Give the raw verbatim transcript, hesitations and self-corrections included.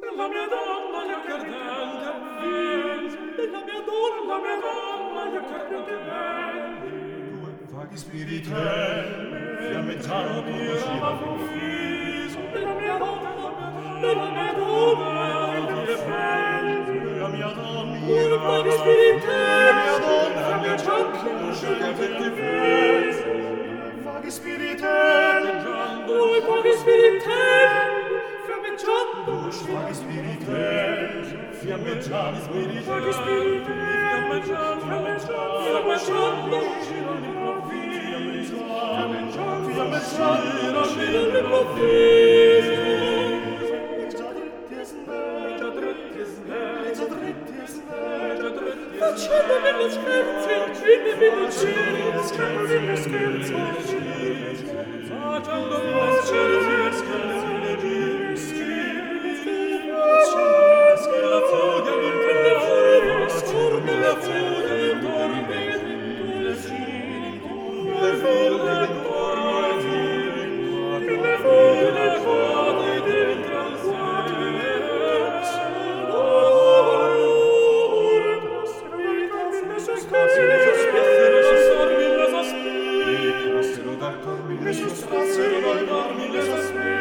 La mia donna gli ardente vis, e la mia donna, la mia donna gli ardente belli. Due vaghi spiritelli, fiammeggiando usciva vis, e la mia donna, e la mia donna gli ardente belli. la mia donna, Due vaghi spiritelli, la mia donna, fiammeggiando usciva vis, due vaghi spiritelli, due vaghi spiritelli, fiammeggiando due vaghi spiritelli, fiammeggiando spiritelli, vaghi spiritelli, fiammeggiando, fiammeggiando, fiammeggiando usciva all'improvviso, fiammeggiando, fiammeggiando usciva all'improvviso. già dritti e snelli, Già dritti e snelli, già dritti e snelli, già dritti e Facendo mille scherzi, e mille giri, Facendo mille scherzi, Facendo mille scherzi e scherzi e giri, la fuga mille furie, mille furie intorno ai mille giri, mille furie intorno ai giri, mille furie quadri dentro al Mille sospiri, mille sospiri,